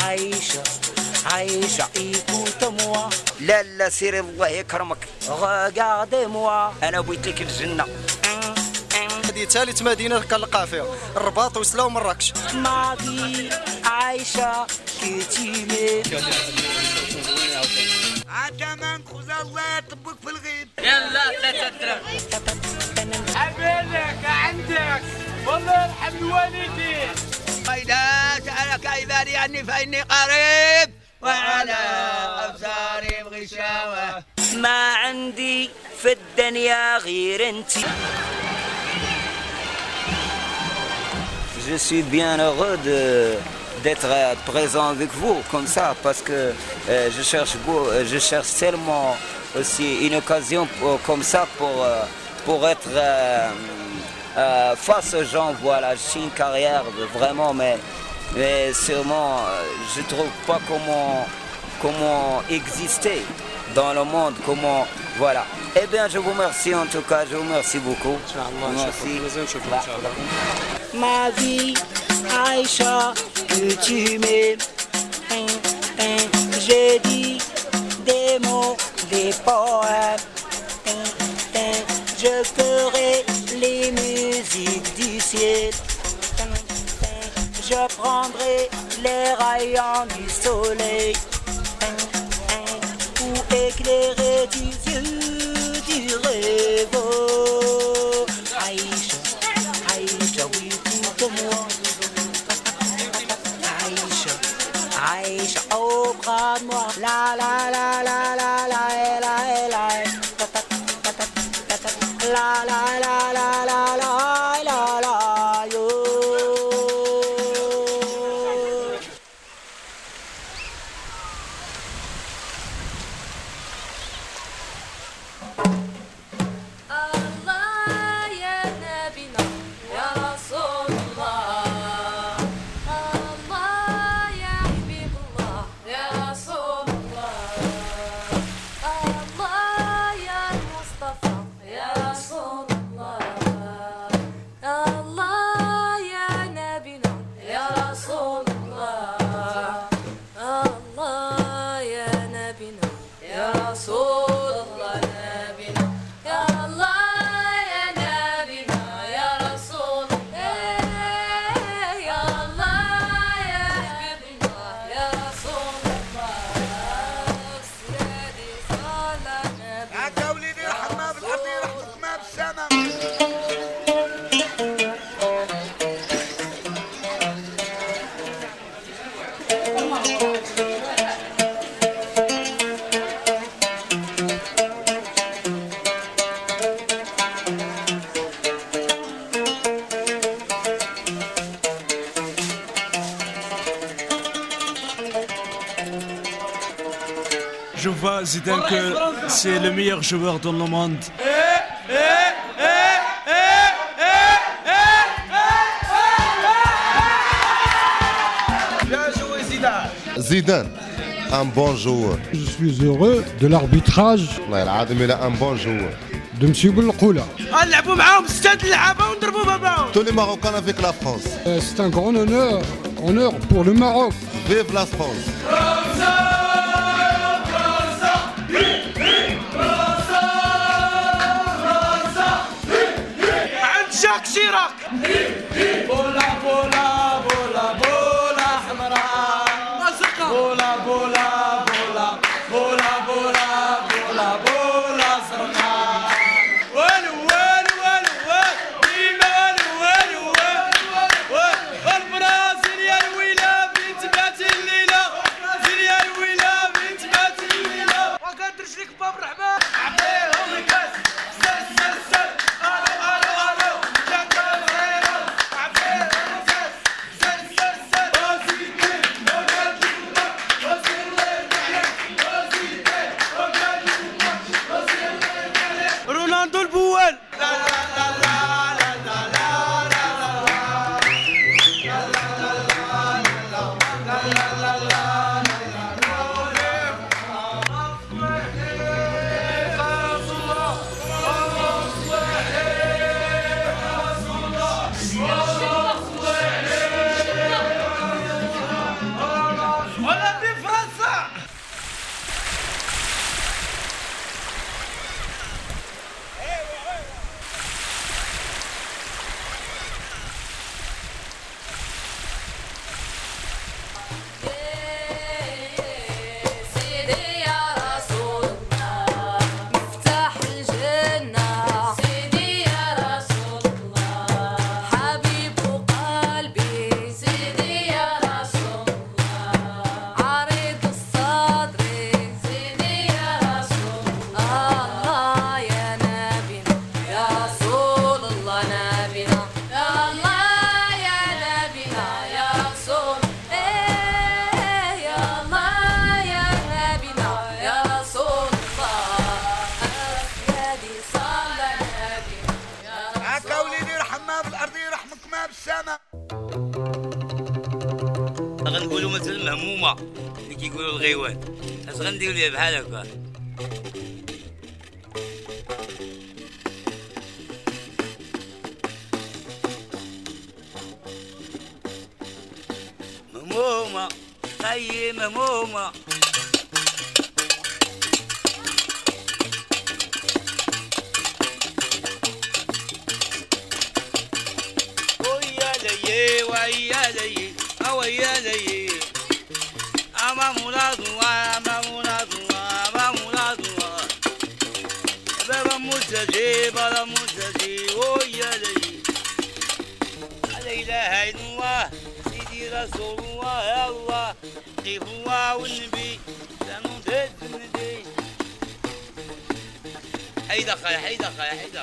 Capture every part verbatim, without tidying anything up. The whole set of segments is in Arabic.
عايشة عايشة écoute-moi. لا لا سيري الله يكرمك regarde-moi. أنا بغيت لك الجنة. هذه ثالث مدينة كنلقى فيها الرباط وسلا ومراكش. ما في عايشة كتيمة. عتمان خذ الله يطبق في الغيب. يلا ثلاثة دراهم. عبالك عندك والله يرحم الوالدين. إذا سألك عبادي عني فإني قريب وعلى أبصارهم غشاوة. ما عندي في الدنيا غير انتي. Je suis bien heureux de d'être présent avec vous comme ça parce que euh, je cherche je cherche tellement aussi une occasion pour, comme ça pour pour être euh, euh, face aux gens. Voilà, j'ai une carrière vraiment, mais mais sûrement je trouve pas comment comment exister dans le monde, comment voilà. Eh bien, je vous remercie en tout cas, je vous remercie beaucoup. Merci. Ma vie, Aïcha, que tu m'aimes. J'ai dit des mots, des poèmes. Je ferai les musiques du ciel. Je prendrai les rayons du soleil pour éclairer tes yeux du rêve. Aïcha, Aïcha, oui, écoute-moi. Aïcha, Aïcha, au bras de moi. La la la la la la la la la la la la la la la la yo. Je vois Zidane que c'est le meilleur joueur dans le monde. Bien joué Zidane. Zidane, un bon joueur. Je suis heureux de l'arbitrage الله العظيم il a un bon joueur. de M. Boulkoula. نلعبوا معاهم ستة اللعابة ونضربوا باباهم. Tous les Marocains avec la France. Euh, C'est un grand honneur, honneur pour le Maroc. Vive la France. عند جاك شيراك. بولا بولا بولا بولا حمراء. بولا بولا بولا بولا بولا بولا بولا زرقاء. والو والو والو والو ديما والو والو والو والبرازيل يا الويلة بنت بات الليلة. برازيل يا الويلة بنت بات الليلة. وقدرش لك باب الرحمن. عطيهم الكاس. سر سر سر. الو الو الو. جاك الخير. عطيهم الكاس. المهمومه اللي كيقولوا الغيوان. اش غنديروا ليها بحال هكا؟ مهمومه خيي مهمومه ويا لي ويا لي أما مرادوا أما مرادوا أما مرادوا بابا مستجيب بابا مستجيب ويا لي لا إله إلا الله سيدي رسول الله يا الله قيف الله والنبي سنودد الندي حيدا خايا حيدا خايا حيدا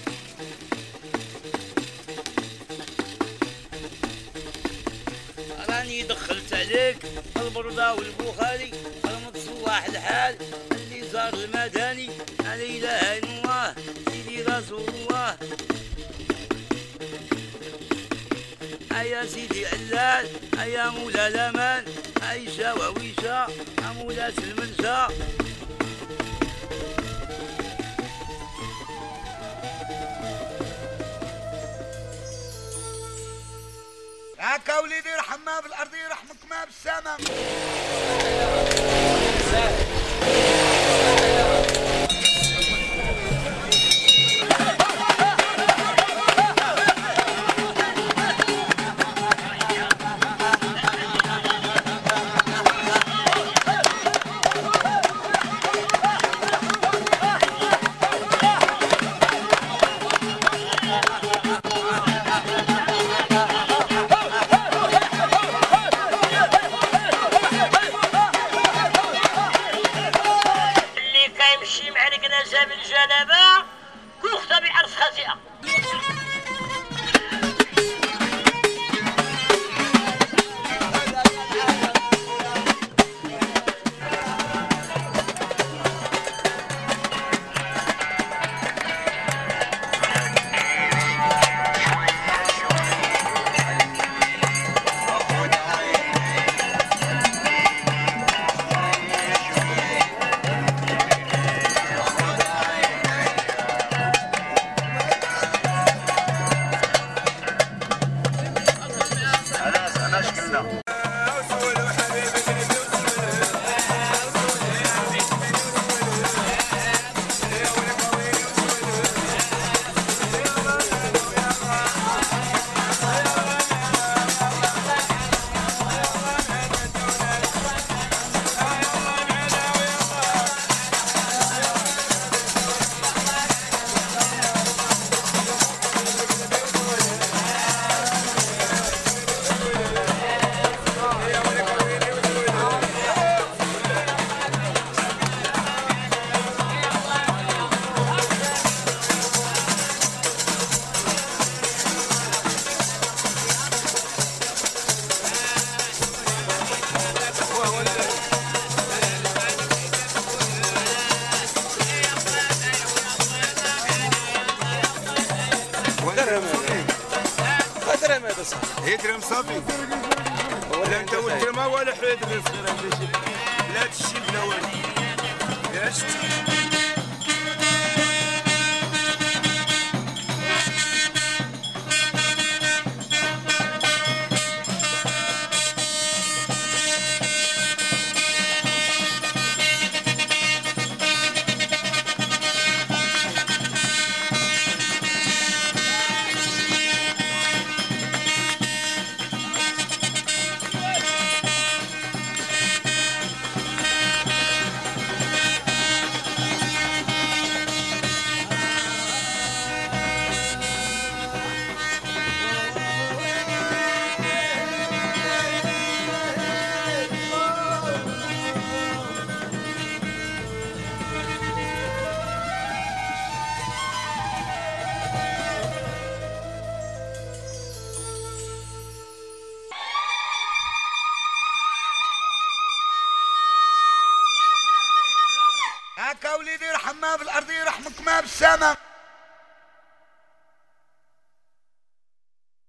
راني دخلت عليك البردة والبخاري المتصوح الحال اللي زار المداني لا إله إلا الله سيدي رسول الله أيا سيدي علال أيا مولا الأمان عيشة وويشة مولا المنشا هكا وليدي يرحم ما بالارض يرحمك ما بالسماء. الجلبة كوخته بعرس خزيئة. هي درهم صافي ولا انت والدرهم ولا حيد الصغيره لا تشي بلا والو.